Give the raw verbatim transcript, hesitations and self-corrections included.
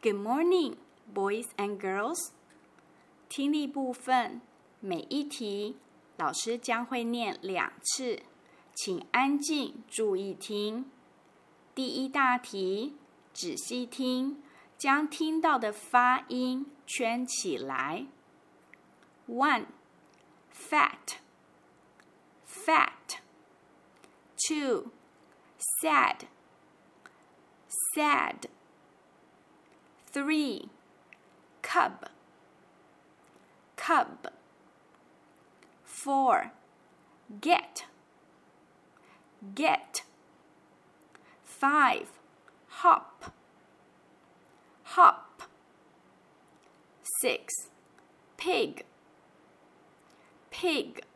Good morning, boys and girls. 听力部分，每一题老师将会念两次，请安静注意听。第一大题，仔细听，将听到的发音圈起来。One, fat, fat. Two, sad, sad. Three, cub, cub. Four, get, get. Five, hop, hop. Six, pig, pig.